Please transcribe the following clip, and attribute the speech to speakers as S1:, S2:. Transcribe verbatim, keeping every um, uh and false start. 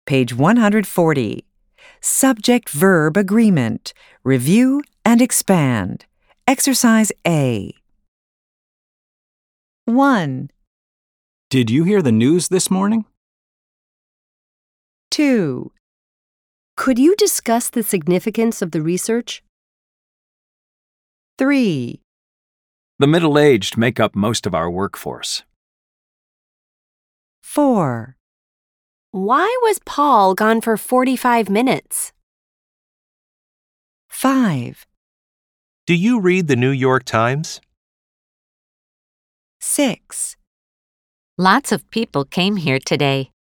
S1: page one hundred forty. Subject-verb agreement. Review and expand. Exercise A. one.
S2: Did you hear the news this morning?
S1: two.
S3: Could you discuss the significance of the research?
S1: three.
S2: The middle-aged make up most of our workforce.
S1: four.
S4: Why was Paul gone for forty-five minutes?
S1: five.
S5: Do you read the New York Times?
S1: six.
S6: Lots of people came here today.